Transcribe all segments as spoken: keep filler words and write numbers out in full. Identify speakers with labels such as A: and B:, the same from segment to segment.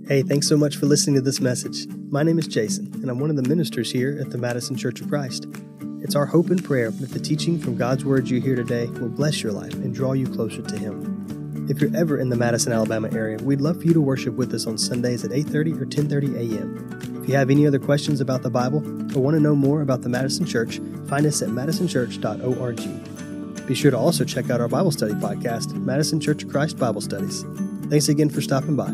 A: Hey, thanks so much for listening to this message. My name is Jason, and I'm one of the ministers here at the Madison Church of Christ. It's our hope and prayer that the teaching from God's Word you hear today will bless your life and draw you closer to Him. If you're ever in the Madison, Alabama area, we'd love for you to worship with us on Sundays at eight thirty or ten thirty a.m. If you have any other questions about the Bible or want to know more about the Madison Church, find us at madison church dot org. Be sure to also check out our Bible study podcast, Madison Church of Christ Bible Studies. Thanks again for stopping by.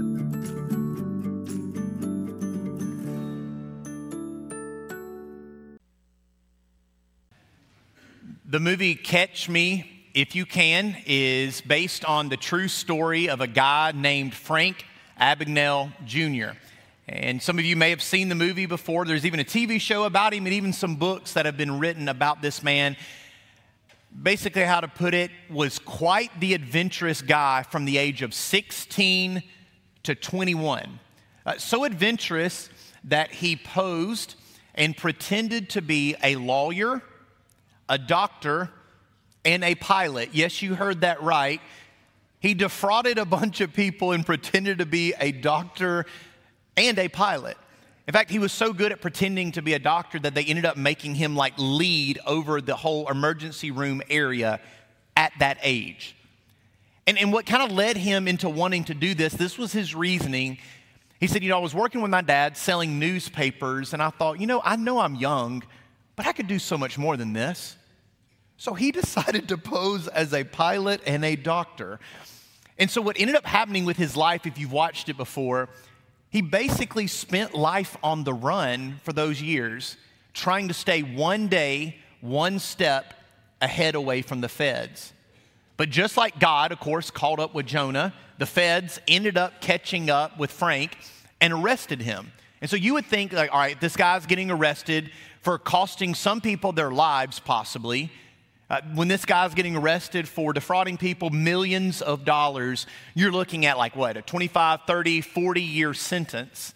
B: The movie Catch Me If You Can is based on the true story of a guy named Frank Abagnale Junior And some of you may have seen the movie before. There's even a T V show about him and even some books that have been written about this man. Basically, how to put it, was quite the adventurous guy from the age of sixteen to twenty-one. Uh, so adventurous that he posed and pretended to be a lawyer, a doctor, and a pilot. Yes, you heard that right. He defrauded a bunch of people and pretended to be a doctor and a pilot. In fact, he was so good at pretending to be a doctor that they ended up making him like lead over the whole emergency room area at that age. And, and what kind of led him into wanting to do this, this was his reasoning. He said, you know, I was working with my dad selling newspapers, and I thought, you know, I know I'm young, but I could do so much more than this. So he decided to pose as a pilot and a doctor. And so what ended up happening with his life, if you've watched it before, he basically spent life on the run for those years, trying to stay one day, one step ahead away from the feds. But just like God, of course, caught up with Jonah, the feds ended up catching up with Frank and arrested him. And so you would think, like, all right, this guy's getting arrested for costing some people their lives, possibly. Uh, when this guy's getting arrested for defrauding people millions of dollars, you're looking at like what, a twenty-five, thirty, forty year sentence.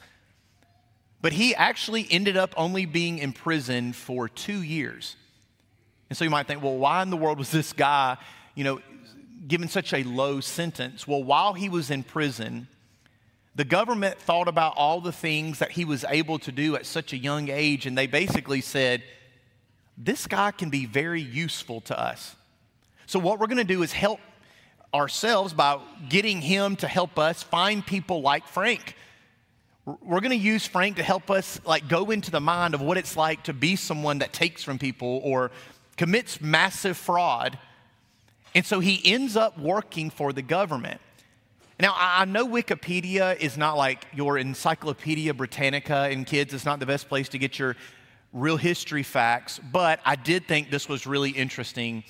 B: But he actually ended up only being in prison for two years. And so you might think, well, why in the world was this guy, you know, given such a low sentence? Well, while he was in prison, the government thought about all the things that he was able to do at such a young age, and they basically said, this guy can be very useful to us. So what we're going to do is help ourselves by getting him to help us find people like Frank. We're going to use Frank to help us like go into the mind of what it's like to be someone that takes from people or commits massive fraud. And so he ends up working for the government. Now, I know Wikipedia is not like your Encyclopedia Britannica, and kids, it's not the best place to get your real history facts, but I did think this was really interesting.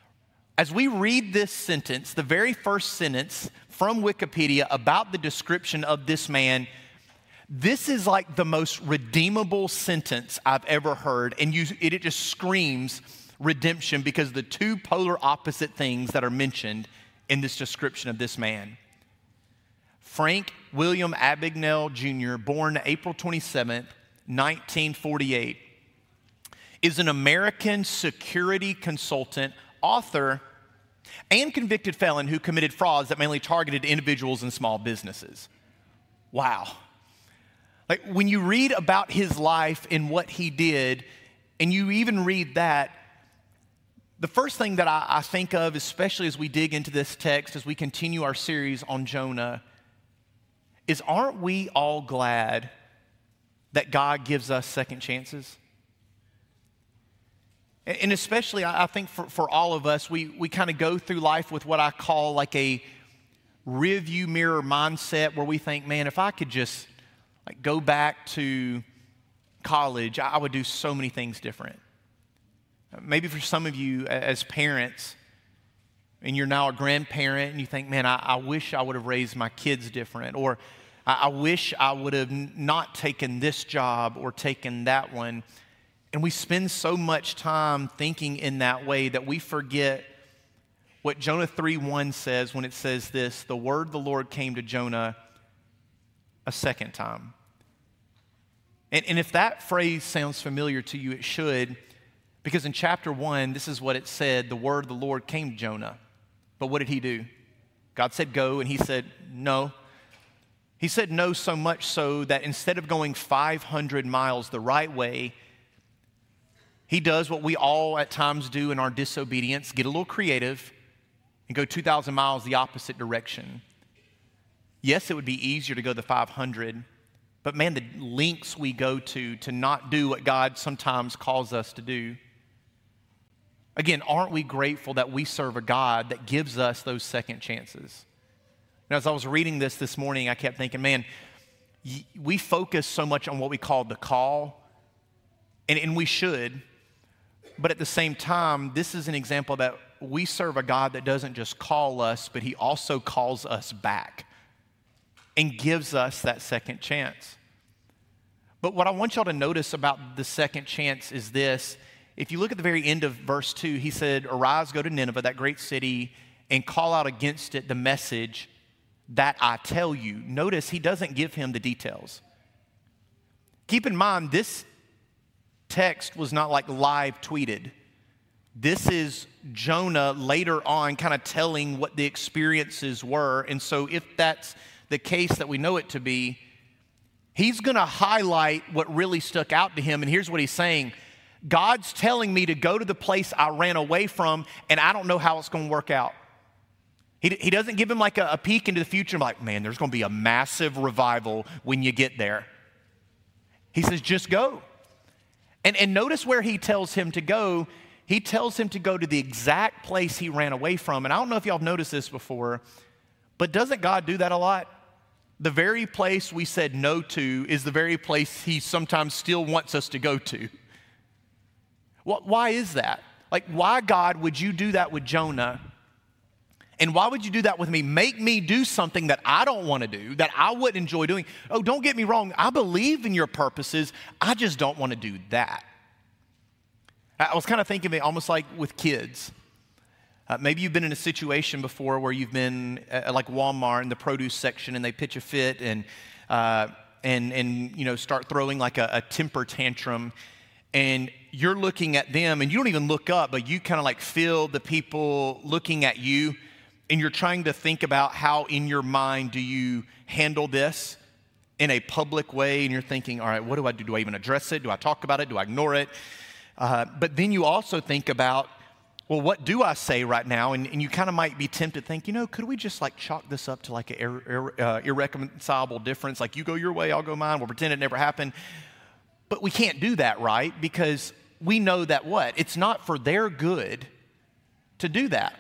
B: As we read this sentence, the very first sentence from Wikipedia about the description of this man, this is like the most redeemable sentence I've ever heard, and you, it, it just screams redemption because the two polar opposite things that are mentioned in this description of this man. Frank William Abagnale Junior, born April twenty-seventh, nineteen forty-eight, is an American security consultant, author, and convicted felon who committed frauds that mainly targeted individuals and small businesses. Wow. Like when you read about his life and what he did, and you even read that, the first thing that I, I think of, especially as we dig into this text, as we continue our series on Jonah, is aren't we all glad that God gives us second chances? And especially, I think for, for all of us, we, we kind of go through life with what I call like a rearview mirror mindset where we think, man, if I could just like go back to college, I would do so many things different. Maybe for some of you as parents, and you're now a grandparent, and you think, man, I, I wish I would have raised my kids different, or I, I wish I would have not taken this job or taken that one. And we spend so much time thinking in that way that we forget what Jonah three one says when it says this, the word of the Lord came to Jonah a second time. And, and if that phrase sounds familiar to you, it should, because in chapter one, this is what it said, the word of the Lord came to Jonah. But what did he do? God said go, and he said, no, He said no so much so that instead of going five hundred miles the right way, he does what we all at times do in our disobedience, get a little creative and go two thousand miles the opposite direction. Yes, it would be easier to go the five hundred, but man, the lengths we go to to not do what God sometimes calls us to do. Again, aren't we grateful that we serve a God that gives us those second chances? And as I was reading this this morning, I kept thinking, man, we focus so much on what we call the call, and, and we should, but at the same time, this is an example that we serve a God that doesn't just call us, but he also calls us back and gives us that second chance. But what I want y'all to notice about the second chance is this. If you look at the very end of verse two, he said, arise, go to Nineveh, that great city, and call out against it the message that I tell you. Notice he doesn't give him the details. Keep in mind, this text was not like live tweeted. This is Jonah later on kind of telling what the experiences were. And so if that's the case that we know it to be, he's going to highlight what really stuck out to him. And here's what he's saying. God's telling me to go to the place I ran away from, and I don't know how it's going to work out. He, he doesn't give him like a, a peek into the future, like, man, there's going to be a massive revival when you get there. He says, just go. And, and notice where he tells him to go. He tells him to go to the exact place he ran away from. And I don't know if y'all have noticed this before, but doesn't God do that a lot? The very place we said no to is the very place he sometimes still wants us to go to. What, why is that? Like, why, God, would you do that with Jonah? And why would you do that with me? Make me do something that I don't want to do, that I wouldn't enjoy doing. Oh, don't get me wrong. I believe in your purposes. I just don't want to do that. I was kind of thinking of it almost like with kids. Uh, maybe you've been in a situation before where you've been at like Walmart in the produce section and they pitch a fit and, uh, and, and you know, start throwing like a, a temper tantrum. And you're looking at them and you don't even look up, but you kind of like feel the people looking at you. And you're trying to think about how in your mind do you handle this in a public way. And you're thinking, all right, what do I do? Do I even address it? Do I talk about it? Do I ignore it? Uh, but then you also think about, well, what do I say right now? And, and you kind of might be tempted to think, you know, could we just like chalk this up to like an ir- ir- uh, irreconcilable difference? Like you go your way, I'll go mine. We'll pretend it never happened. But we can't do that, right? Because we know that what? It's not for their good to do that.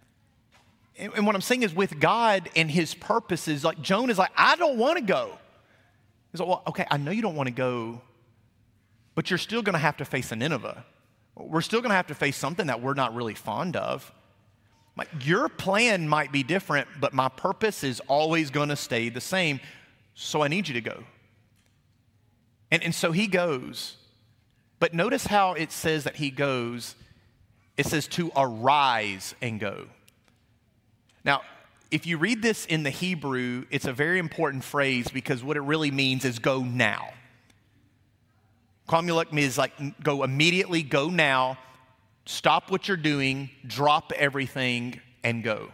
B: And what I'm saying is with God and his purposes, like Jonah's like, I don't want to go. He's like, well, okay, I know you don't want to go, but you're still going to have to face a Nineveh. We're still going to have to face something that we're not really fond of. Like your plan might be different, but my purpose is always going to stay the same. So I need you to go. And, and so he goes. But notice how it says that he goes. It says to arise and go. Now, if you read this in the Hebrew, it's a very important phrase because what it really means is go now. Kamulak is like go immediately, go now, stop what you're doing, drop everything, and go.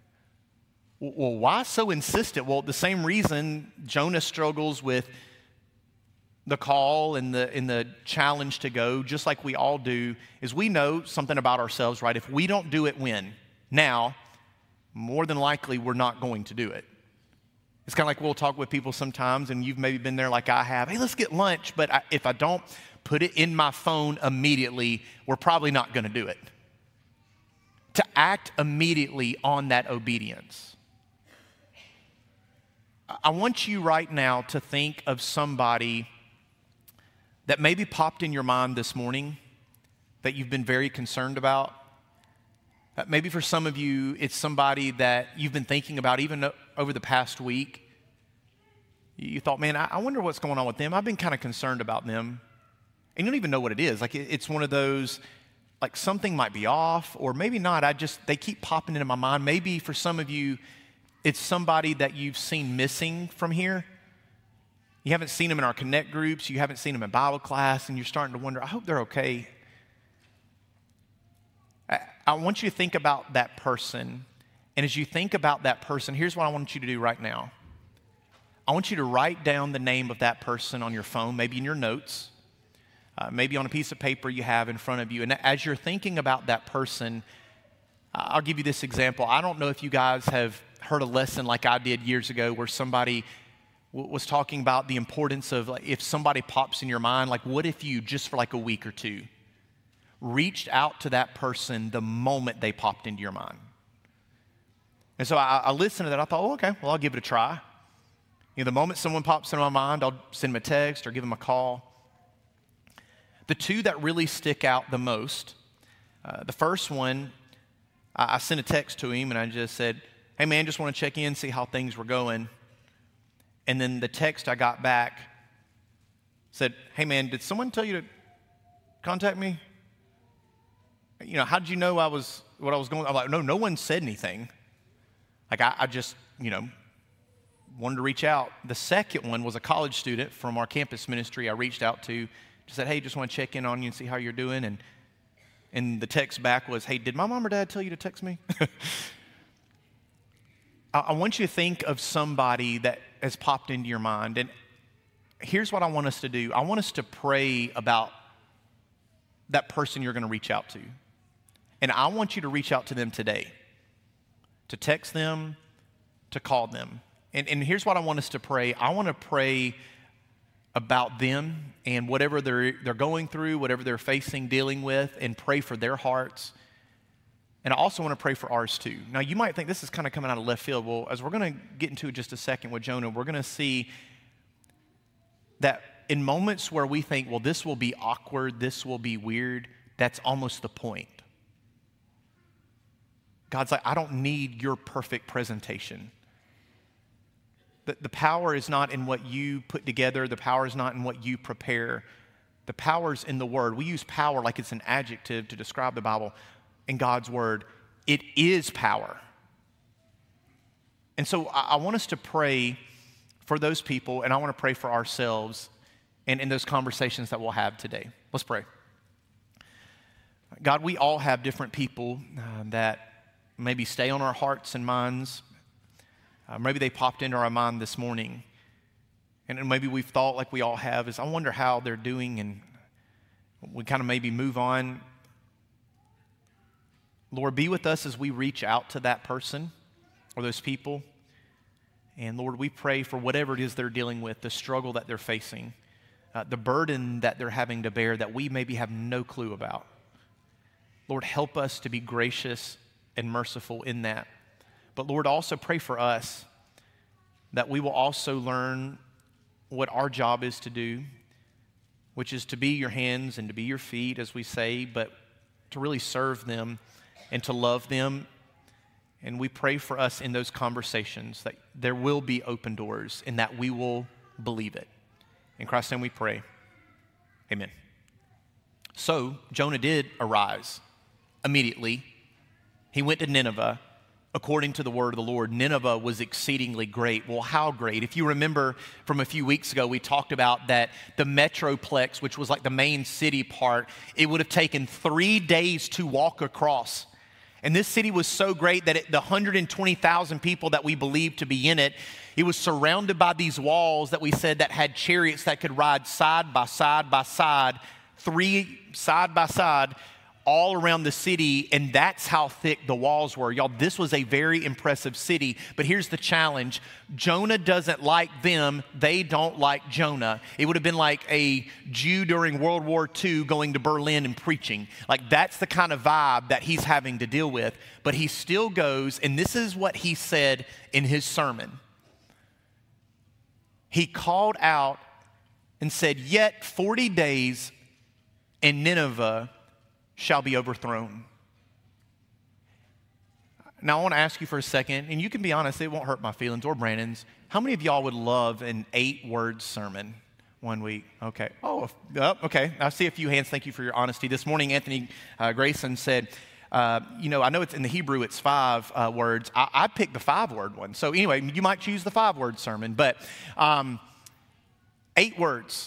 B: Well, why so insistent? Well, the same reason Jonah struggles with the call and the, and the challenge to go, just like we all do, is we know something about ourselves, right? If we don't do it when? Now, more than likely we're not going to do it. It's kind of like we'll talk with people sometimes, and you've maybe been there like I have. Hey, let's get lunch, but I, if I don't put it in my phone immediately, we're probably not going to do it. To act immediately on that obedience. I want you right now to think of somebody that maybe popped in your mind this morning that you've been very concerned about. Uh, maybe for some of you, it's somebody that you've been thinking about even over the past week. You thought, man, I, I wonder what's going on with them. I've been kind of concerned about them. And you don't even know what it is. Like it, it's one of those, like something might be off or maybe not. I just, they keep popping into my mind. Maybe for some of you, it's somebody that you've seen missing from here. You haven't seen them in our Connect groups. You haven't seen them in Bible class. And you're starting to wonder, I hope they're okay. I want you to think about that person. And as you think about that person, here's what I want you to do right now. I want you to write down the name of that person on your phone, maybe in your notes, uh, maybe on a piece of paper you have in front of you. And as you're thinking about that person, I'll give you this example. I don't know if you guys have heard a lesson like I did years ago where somebody w- was talking about the importance of, like, if somebody pops in your mind, like what if you, just for like a week or two, reached out to that person the moment they popped into your mind. And so I, I listened to that. I thought, oh, okay, well, I'll give it a try. You know, the moment someone pops into my mind, I'll send them a text or give them a call. The two that really stick out the most, uh, the first one, I, I sent a text to him and I just said, hey, man, just want to check in, see how things were going. And then the text I got back said, hey, man, did someone tell you to contact me? You know, how did you know I was, what I was going, I'm like, no, no one said anything. Like, I, I just, you know, wanted to reach out. The second one was a college student from our campus ministry I reached out to, just said, hey, just want to check in on you and see how you're doing. And, and the text back was, hey, did my mom or dad tell you to text me? I, I want you to think of somebody that has popped into your mind. And here's what I want us to do. I want us to pray about that person you're going to reach out to. And I want you to reach out to them today, to text them, to call them. And, and here's what I want us to pray. I want to pray about them and whatever they're, they're going through, whatever they're facing, dealing with, and pray for their hearts. And I also want to pray for ours too. Now, you might think this is kind of coming out of left field. Well, as we're going to get into just a second with Jonah, we're going to see that in moments where we think, well, this will be awkward, this will be weird, that's almost the point. God's like, I don't need your perfect presentation. The, the power is not in what you put together. The power is not in what you prepare. The power is in the Word. We use power like it's an adjective to describe the Bible. In God's Word, it is power. And so I, I want us to pray for those people, and I want to pray for ourselves and in those conversations that we'll have today. Let's pray. God, we all have different people uh, that maybe stay on our hearts and minds. Uh, maybe they popped into our mind this morning. And maybe we've thought, like we all have, is I wonder how they're doing, and we kind of maybe move on. Lord, be with us as we reach out to that person or those people. And Lord, we pray for whatever it is they're dealing with, the struggle that they're facing, uh, the burden that they're having to bear that we maybe have no clue about. Lord, help us to be gracious and merciful in that. But Lord, also pray for us that we will also learn what our job is to do, which is to be your hands and to be your feet, as we say, but to really serve them and to love them. And we pray for us in those conversations that there will be open doors and that we will believe it. In Christ's name we pray. Amen. So Jonah did arise immediately. He went to Nineveh. According to the word of the Lord, Nineveh was exceedingly great. Well, how great? If you remember from a few weeks ago, we talked about that the Metroplex, which was like the main city part, it would have taken three days to walk across. And this city was so great that it, the one hundred twenty thousand people that we believed to be in it, it was surrounded by these walls that we said that had chariots that could ride side by side by side, three side by side, all around the city, and that's how thick the walls were. Y'all, this was a very impressive city, but here's the challenge. Jonah doesn't like them. They don't like Jonah. It would have been like a Jew during World War Two going to Berlin and preaching. Like, that's the kind of vibe that he's having to deal with, but he still goes, and this is what he said in his sermon. He called out and said, "Yet forty days and Nineveh shall be overthrown." Now, I want to ask you for a second, and you can be honest, it won't hurt my feelings or Brandon's. How many of y'all would love an eight-word sermon one week? Okay. Oh, oh, okay. I see a few hands. Thank you for your honesty. This morning, Anthony uh, Grayson said, uh, you know, I know it's in the Hebrew, it's five uh, words. I, I picked the five-word one. So anyway, you might choose the five-word sermon, but um, eight words.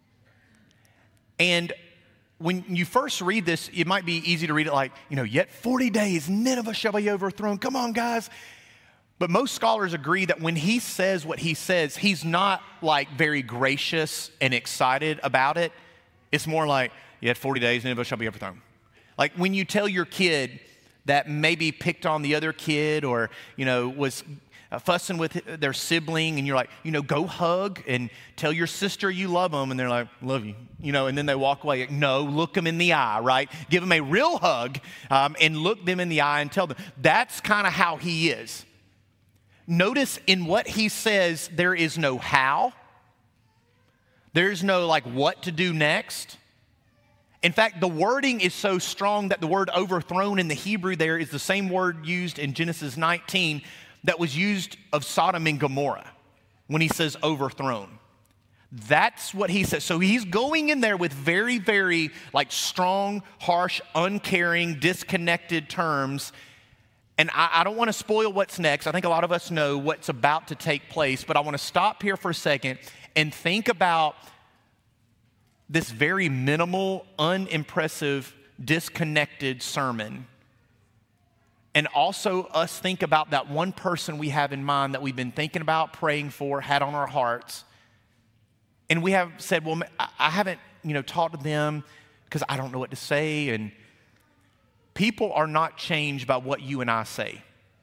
B: And when you first read this, it might be easy to read it like, you know, yet forty days, Nineveh shall be overthrown. Come on, guys. But most scholars agree that when he says what he says, he's not like very gracious and excited about it. It's more like, you had forty days, Nineveh shall be overthrown. Like when you tell your kid that maybe picked on the other kid or, you know, was fussing with their sibling, and you're like, you know, go hug and tell your sister you love them, and they're like, love you, you know, and then they walk away. No, look them in the eye, right? Give them a real hug um, and look them in the eye and tell them. That's kind of how he is. Notice in what he says, there is no how. There's no like what to do next. In fact, the wording is so strong that the word overthrown in the Hebrew there is the same word used in Genesis nineteen that was used of Sodom and Gomorrah when he says overthrown. That's what he says. So he's going in there with very, very like strong, harsh, uncaring, disconnected terms. And I, I don't want to spoil what's next. I think a lot of us know what's about to take place, but I want to stop here for a second and think about this very minimal, unimpressive, disconnected sermon. And also us think about that one person we have in mind that we've been thinking about, praying for, had on our hearts. And we have said, well, I haven't, you know, talked to them because I don't know what to say. And people are not changed by what you and I say.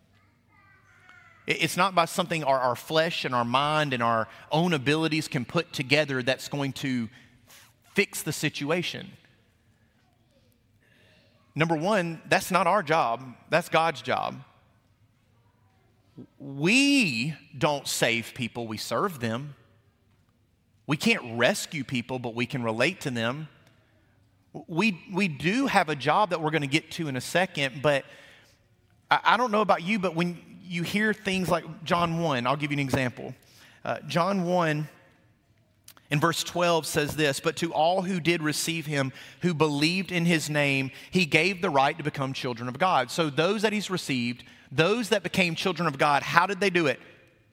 B: It's not by something our, our flesh and our mind and our own abilities can put together that's going to fix the situation. Number one, that's not our job. That's God's job. We don't save people, we serve them. We can't rescue people, but we can relate to them. We, we do have a job that we're going to get to in a second, but I, I don't know about you, but when you hear things like John one, I'll give you an example. Uh, John one, in verse twelve says this, but to all who did receive him, who believed in his name, he gave the right to become children of God. So those that he's received, those that became children of God, how did they do it?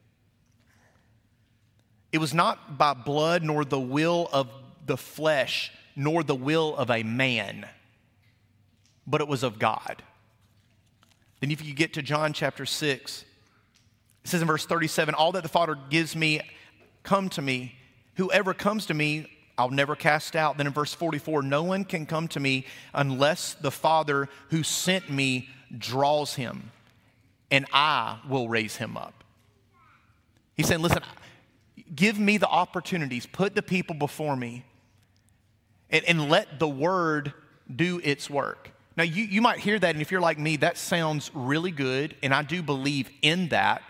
B: It was not by blood, nor the will of the flesh, nor the will of a man, but it was of God. Then if you get to John chapter six, it says in verse thirty-seven, all that the Father gives me, come to me. Whoever comes to me, I'll never cast out. Then in verse forty-four, no one can come to me unless the Father who sent me draws him, and I will raise him up. He's saying, listen, give me the opportunities, put the people before me, and, and let the word do its work. Now, you, you might hear that, and if you're like me, that sounds really good, and I do believe in that.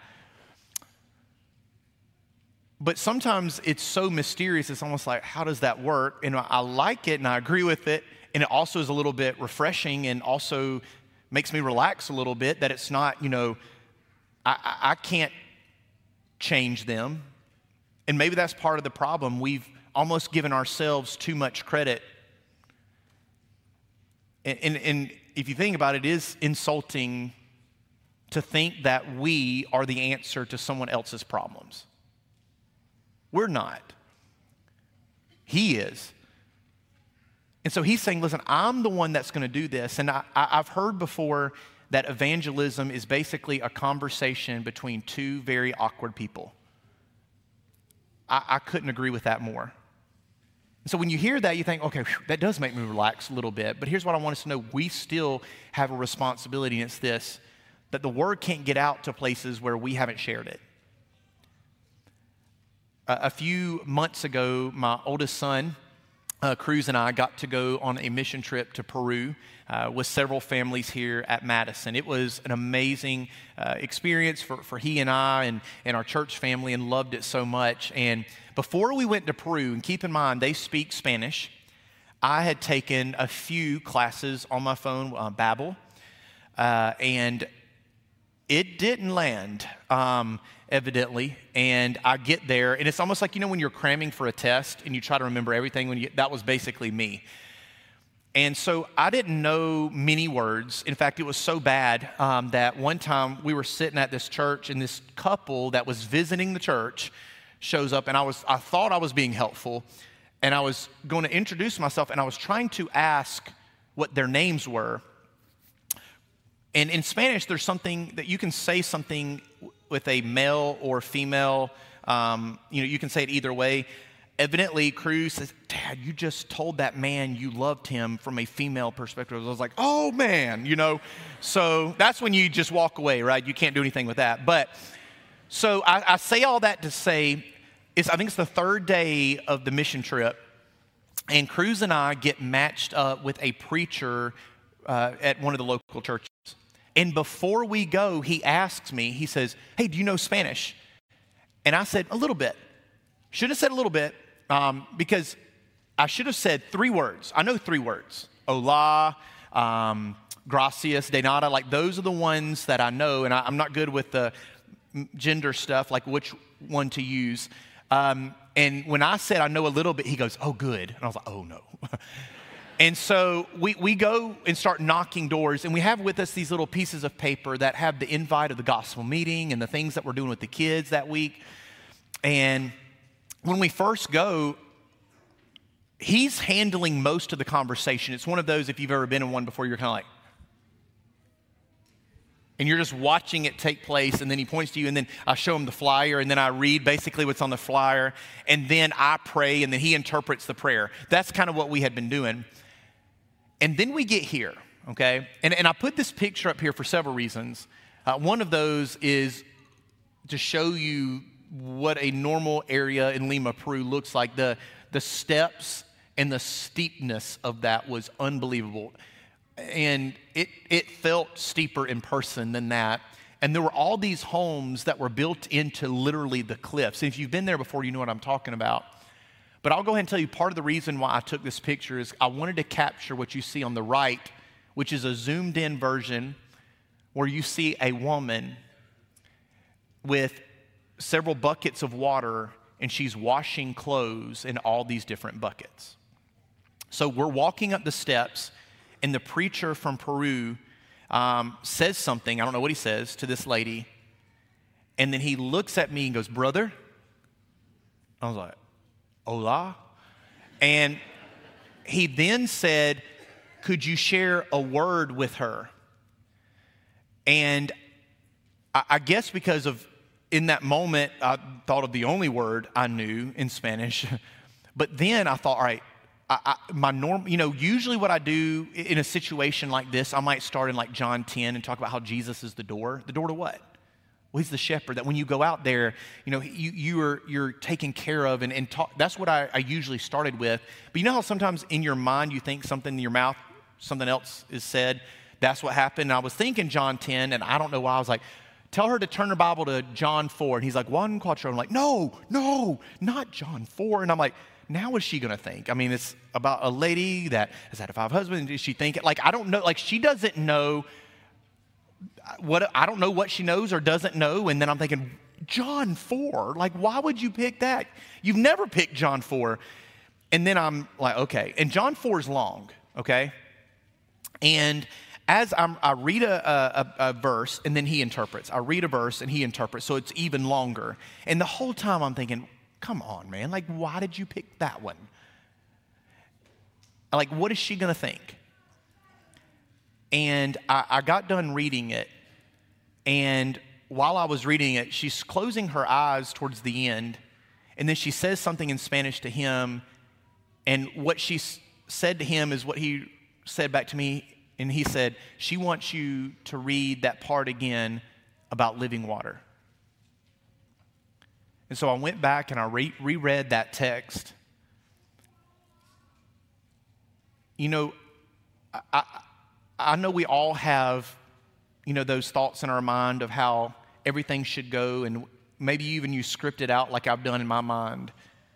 B: But sometimes it's so mysterious, it's almost like, how does that work? And I like it, and I agree with it, and it also is a little bit refreshing and also makes me relax a little bit that it's not, you know, I, I can't change them. And maybe that's part of the problem. We've almost given ourselves too much credit. And, and, and if you think about it, it is insulting to think that we are the answer to someone else's problems. We're not. He is. And so he's saying, listen, I'm the one that's going to do this. And I, I, I've heard before that evangelism is basically a conversation between two very awkward people. I, I couldn't agree with that more. And so when you hear that, you think, okay, whew, that does make me relax a little bit. But here's what I want us to know. We still have a responsibility, and it's this, that the word can't get out to places where we haven't shared it. A few months ago, my oldest son, uh, Cruz, and I got to go on a mission trip to Peru uh, with several families here at Madison. It was an amazing uh, experience for, for he and I and, and our church family, and loved it so much. And before we went to Peru, and keep in mind, they speak Spanish, I had taken a few classes on my phone, uh, Babbel, uh, and it didn't land. Um, evidently, and I get there, and it's almost like, you know, when you're cramming for a test and you try to remember everything, when you, that was basically me. And so I didn't know many words. In fact, it was so bad um, that one time we were sitting at this church, and this couple that was visiting the church shows up, and I was I thought I was being helpful, and I was going to introduce myself, and I was trying to ask what their names were. And in Spanish, there's something that you can say something with a male or female. Um, you know, you can say it either way. Evidently, Cruz says, Dad, you just told that man you loved him from a female perspective. I was like, oh, man, you know. So that's when you just walk away, right? You can't do anything with that. But so I, I say all that to say, it's, I think it's the third day of the mission trip, and Cruz and I get matched up with a preacher uh, at one of the local churches. And before we go, he asks me, he says, hey, do you know Spanish? And I said, a little bit. Should have said a little bit. Um, because I should have said three words. I know three words. Hola, um, gracias, de nada. Like those are the ones that I know, and I, I'm not good with the gender stuff, like which one to use. Um, and when I said I know a little bit, he goes, oh, good. And I was like, oh, no. And so we, we go and start knocking doors, and we have with us these little pieces of paper that have the invite of the gospel meeting and the things that we're doing with the kids that week. And when we first go, he's handling most of the conversation. It's one of those, if you've ever been in one before, you're kind of like, and you're just watching it take place, and then he points to you, and then I show him the flyer, and then I read basically what's on the flyer, and then I pray, and then he interprets the prayer. That's kind of what we had been doing. And then we get here, okay? And, and I put this picture up here for several reasons. Uh, one of those is to show you what a normal area in Lima, Peru looks like. The, the steps and the steepness of that was unbelievable. And it, it felt steeper in person than that. And there were all these homes that were built into literally the cliffs. And if you've been there before, you know what I'm talking about. But I'll go ahead and tell you part of the reason why I took this picture is I wanted to capture what you see on the right, which is a zoomed in version where you see a woman with several buckets of water, and she's washing clothes in all these different buckets. So we're walking up the steps, and the preacher from Peru um, says something, I don't know what he says, to this lady, and then he looks at me and goes, brother? I was like, hola? And he then said, could you share a word with her? And I, I guess because of in that moment, I thought of the only word I knew in Spanish. But then I thought, all right, I, I, my norm, you know, usually what I do in a situation like this, I might start in like John ten and talk about how Jesus is the door. The door to what? Well, he's the shepherd. That when you go out there, you know, you, you are, you're taken care of. And, and talk, that's what I, I usually started with. But you know how sometimes in your mind you think something in your mouth, something else is said? That's what happened. And I was thinking John ten, and I don't know why. I was like, tell her to turn her Bible to John four. And he's like, one quattro. I'm like, no, no, not John four. And I'm like, now what's she going to think? I mean, it's about a lady that has had five husbands. Does she think it? Like, I don't know. Like, she doesn't know what, I don't know what she knows or doesn't know. And then I'm thinking, John four? Like, why would you pick that? You've never picked John four. And then I'm like, okay. And John four is long, okay? And as I'm, I read a, a, a verse, and then he interprets. I read a verse, and he interprets, so it's even longer. And the whole time I'm thinking, come on, man. Like, why did you pick that one? Like, what is she going to think? And I, I got done reading it, and while I was reading it, she's closing her eyes towards the end, and then she says something in Spanish to him, and what she s- said to him is what he said back to me. And he said, she wants you to read that part again about living water. And so I went back and I re- reread that text. You know, I, I, I know we all have, you know, those thoughts in our mind of how everything should go, and maybe even you script it out like I've done in my mind.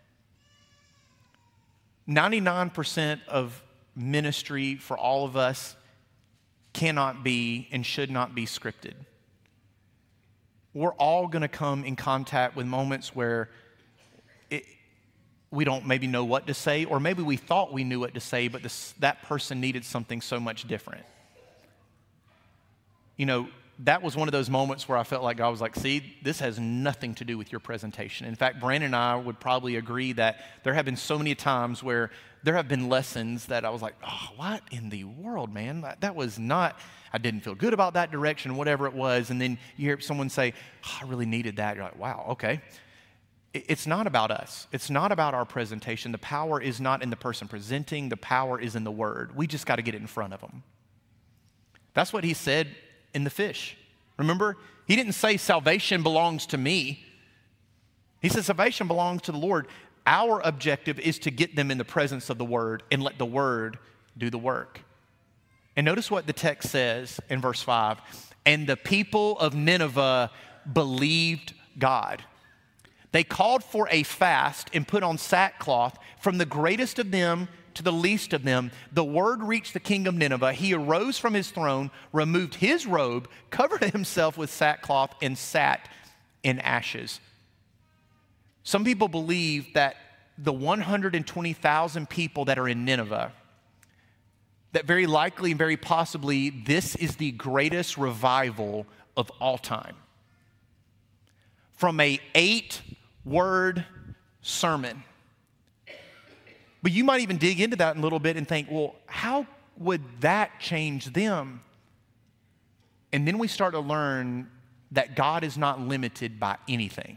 B: ninety-nine percent of ministry for all of us cannot be and should not be scripted. We're all going to come in contact with moments where it, we don't maybe know what to say, or maybe we thought we knew what to say, but this, that person needed something so much different. You know, that was one of those moments where I felt like God was like, see, this has nothing to do with your presentation. In fact, Brandon and I would probably agree that there have been so many times where there have been lessons that I was like, oh, what in the world, man? That, that was not, I didn't feel good about that direction, whatever it was. And then you hear someone say, oh, I really needed that. You're like, wow, okay. It, it's not about us. It's not about our presentation. The power is not in the person presenting. The power is in the word. We just got to get it in front of them. That's what he said in the fish. Remember? He didn't say salvation belongs to me. He said salvation belongs to the Lord. Our objective is to get them in the presence of the word and let the word do the work. And notice what the text says in verse five. And the people of Nineveh believed God. They called for a fast and put on sackcloth, from the greatest of them to the least of them. The word reached the king of Nineveh. He arose from his throne, removed his robe, covered himself with sackcloth, and sat in ashes. Some people believe that the one hundred twenty thousand people that are in Nineveh, that very likely and very possibly this is the greatest revival of all time. From a eight-word sermon. But you might even dig into that a little bit and think, well, how would that change them? And then we start to learn that God is not limited by anything.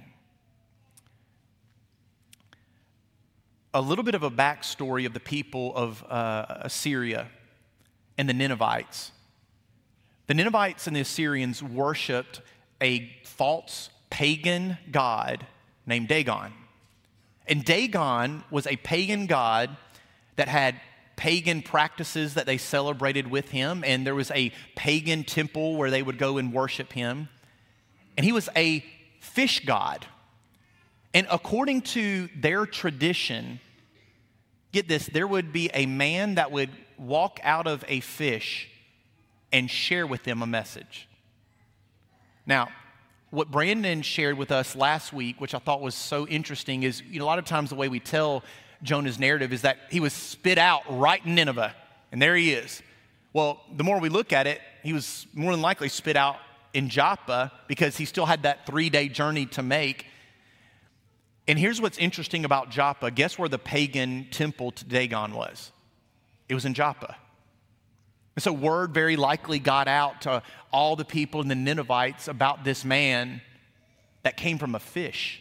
B: A little bit of a backstory of the people of uh, Assyria and the Ninevites. The Ninevites and the Assyrians worshiped a false pagan god named Dagon. And Dagon was a pagan god that had pagan practices that they celebrated with him, and there was a pagan temple where they would go and worship him. And he was a fish god. And according to their tradition, get this, there would be a man that would walk out of a fish and share with them a message. Now, what Brandon shared with us last week, which I thought was so interesting, is you know, a lot of times the way we tell Jonah's narrative is that he was spit out right in Nineveh, and there he is. Well, the more we look at it, he was more than likely spit out in Joppa because he still had that three-day journey to make. And here's what's interesting about Joppa. Guess where the pagan temple to Dagon was? It was in Joppa. And so word very likely got out to all the people in the Ninevites about this man that came from a fish.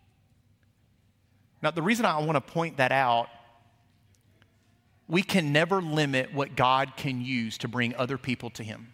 B: Now, the reason I want to point that out, we can never limit what God can use to bring other people to him.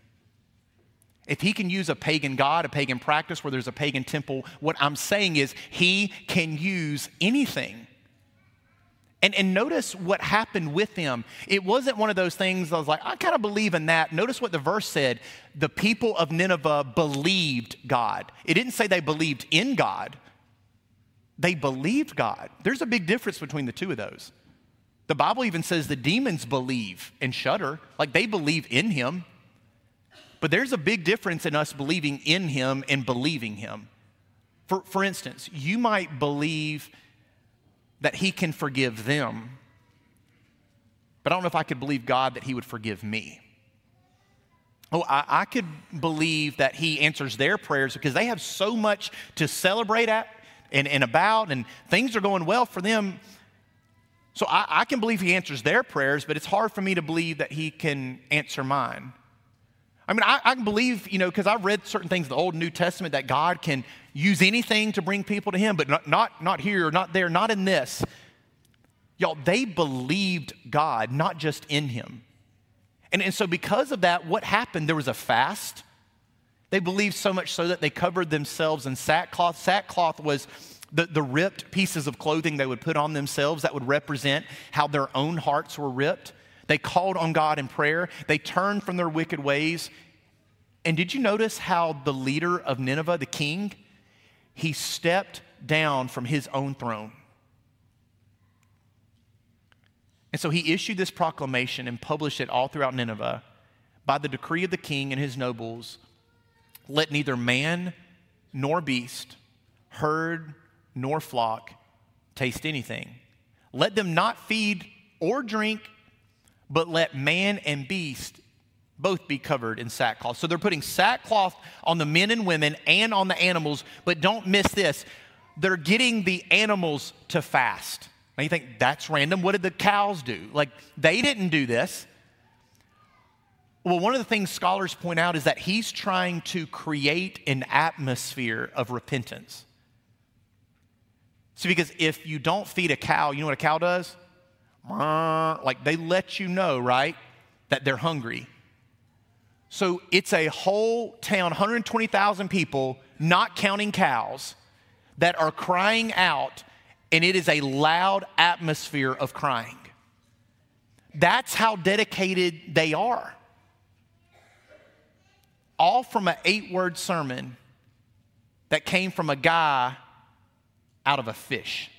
B: If he can use a pagan god, a pagan practice where there's a pagan temple, what I'm saying is he can use anything. And, and notice what happened with them. It wasn't one of those things I was like, I kind of believe in that. Notice what the verse said. The people of Nineveh believed God. It didn't say they believed in God. They believed God. There's a big difference between the two of those. The Bible even says the demons believe and shudder, like they believe in him. But there's a big difference in us believing in him and believing him. For, for instance, you might believe that he can forgive them, but I don't know if I could believe God that he would forgive me. Oh, I, I could believe that he answers their prayers because they have so much to celebrate at and, and about, and things are going well for them. So I, I can believe he answers their prayers, but it's hard for me to believe that he can answer mine. I mean, I, I can believe, you know, because I've read certain things in the Old and New Testament that God can use anything to bring people to him, but not, not, not here, not there, not in this. Y'all, they believed God, not just in him. And, and so because of that, what happened? There was a fast. They believed so much so that they covered themselves in sackcloth. Sackcloth was the, the ripped pieces of clothing they would put on themselves that would represent how their own hearts were ripped. They called on God in prayer. They turned from their wicked ways. And did you notice how the leader of Nineveh, the king, he stepped down from his own throne? And so he issued this proclamation and published it all throughout Nineveh. By the decree of the king and his nobles, let neither man nor beast, herd nor flock taste anything. Let them not feed or drink, but let man and beast both be covered in sackcloth. So they're putting sackcloth on the men and women and on the animals, but don't miss this. They're getting the animals to fast. Now you think, that's random. What did the cows do? Like, they didn't do this. Well, one of the things scholars point out is that he's trying to create an atmosphere of repentance. See, because if you don't feed a cow, you know what a cow does? Like, they let you know, right, that they're hungry. So it's a whole town, one hundred twenty thousand people, not counting cows, that are crying out, and it is a loud atmosphere of crying. That's how dedicated they are. All from an eight-word sermon that came from a guy out of a fish.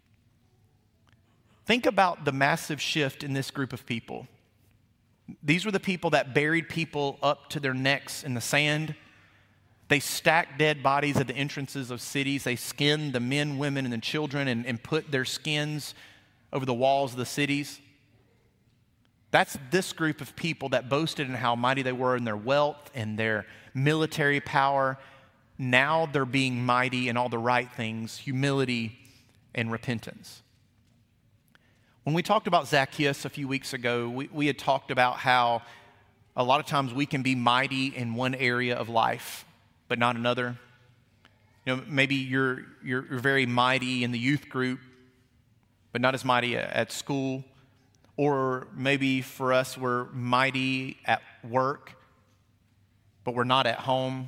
B: Think about the massive shift in this group of people. These were the people that buried people up to their necks in the sand. They stacked dead bodies at the entrances of cities. They skinned the men, women, and the children and, and put their skins over the walls of the cities. That's this group of people that boasted in how mighty they were in their wealth and their military power. Now they're being mighty in all the right things, humility and repentance. When we talked about Zacchaeus a few weeks ago, we, we had talked about how a lot of times we can be mighty in one area of life, but not another. You know, maybe you're, you're, you're very mighty in the youth group, but not as mighty at school. Or maybe for us, we're mighty at work, but we're not at home.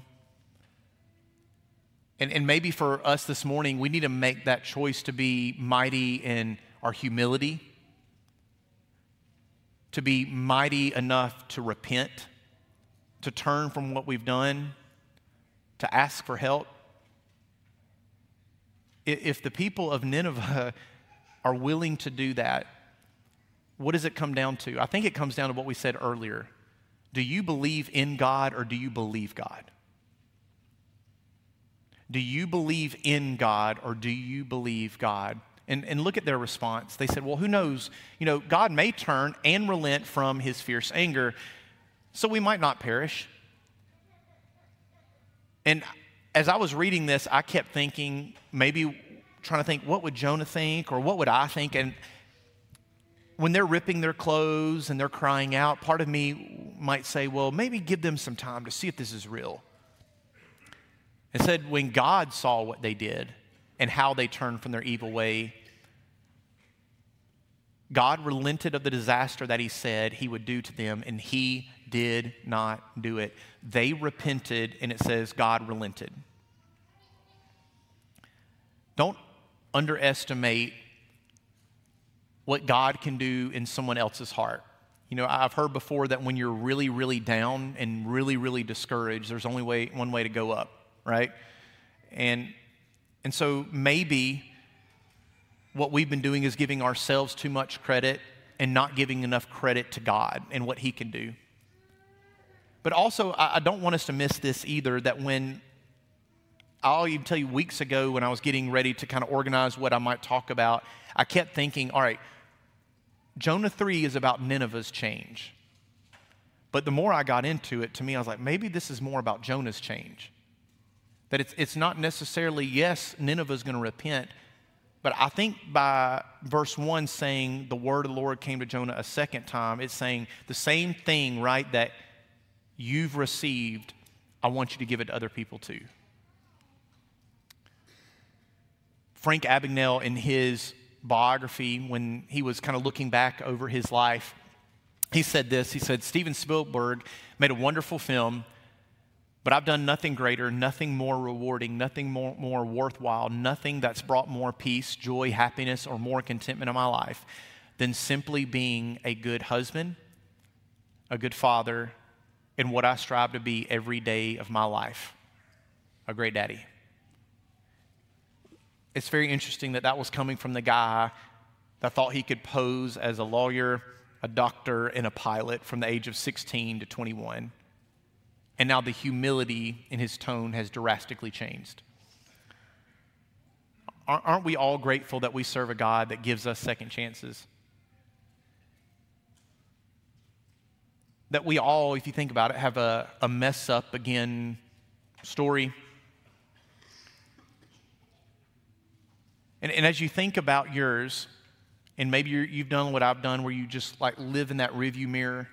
B: And, and maybe for us this morning, we need to make that choice to be mighty in our humility, to be mighty enough to repent, to turn from what we've done, to ask for help. If the people of Nineveh are willing to do that, what does it come down to? I think it comes down to what we said earlier. Do you believe in God or do you believe God? Do you believe in God or do you believe God? And, and look at their response. They said, well, who knows? You know, God may turn and relent from his fierce anger, so we might not perish. And as I was reading this, I kept thinking, maybe trying to think, what would Jonah think or what would I think? And when they're ripping their clothes and they're crying out, part of me might say, well, maybe give them some time to see if this is real. It said when God saw what they did and how they turned from their evil way, God relented of the disaster that he said he would do to them, and he did not do it. They repented, and it says God relented. Don't underestimate what God can do in someone else's heart. You know, I've heard before that when you're really, really down and really, really discouraged, there's only way, one way to go up, right? And, and so maybe what we've been doing is giving ourselves too much credit and not giving enough credit to God and what he can do. But also, I, I don't want us to miss this either, that when, I'll even tell you weeks ago when I was getting ready to kind of organize what I might talk about, I kept thinking, all right, Jonah three is about Nineveh's change. But the more I got into it, to me, I was like, maybe this is more about Jonah's change. That it's, it's not necessarily, yes, Nineveh's going to repent, but I think by verse one saying the word of the Lord came to Jonah a second time, it's saying the same thing, right, that you've received, I want you to give it to other people too. Frank Abagnale, in his biography, when he was kind of looking back over his life, he said this. He said, Steven Spielberg made a wonderful film, but I've done nothing greater, nothing more rewarding, nothing more, more worthwhile, nothing that's brought more peace, joy, happiness, or more contentment in my life than simply being a good husband, a good father, and what I strive to be every day of my life, a great daddy. It's very interesting that that was coming from the guy that thought he could pose as a lawyer, a doctor, and a pilot from the age of sixteen to twenty-one. And now the humility in his tone has drastically changed. Aren't we all grateful that we serve a God that gives us second chances? that we all, if you think about it, have a, a mess up again story. And, and as you think about yours, and maybe you're, you've done what I've done where you just like live in that rearview mirror.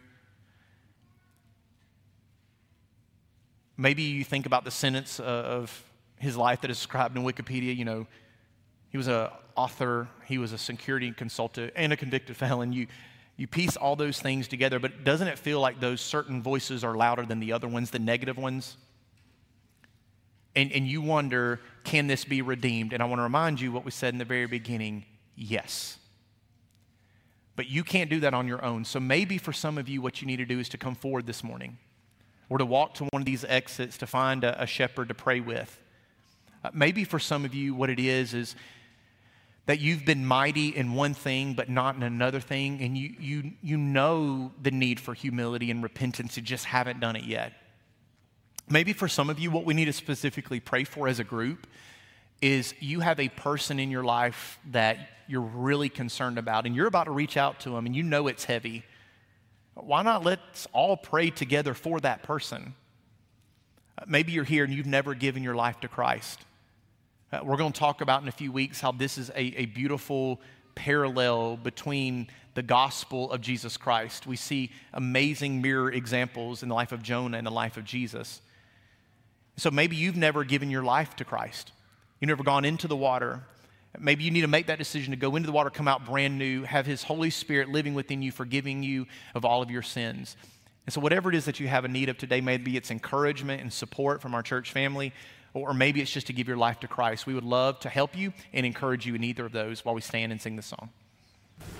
B: Maybe you think about the sentence of his life that is described in Wikipedia. You know, he was an author, he was a security consultant, and a convicted felon. You, you piece all those things together, but doesn't it feel like those certain voices are louder than the other ones, the negative ones? And, and you wonder, can this be redeemed? And I want to remind you what we said in the very beginning, yes. But you can't do that on your own. So maybe for some of you, what you need to do is to come forward this morning or to walk to one of these exits to find a, a shepherd to pray with. Uh, maybe for some of you, what it is is that you've been mighty in one thing but not in another thing, and you, you, you know the need for humility and repentance, you just haven't done it yet. Maybe for some of you, what we need to specifically pray for as a group is you have a person in your life that you're really concerned about, and you're about to reach out to them, and you know it's heavy. Why not let's all pray together for that person? Uh, maybe you're here and you've never given your life to Christ. Uh, we're going to talk about in a few weeks how this is a, a beautiful parallel between the gospel of Jesus Christ. We see amazing mirror examples in the life of Jonah and the life of Jesus. So maybe you've never given your life to Christ. You've never gone into the water. Maybe you need to make that decision to go into the water, come out brand new, have His Holy Spirit living within you, forgiving you of all of your sins. And so whatever it is that you have a need of today, maybe it's encouragement and support from our church family, or maybe it's just to give your life to Christ. We would love to help you and encourage you in either of those while we stand and sing the song.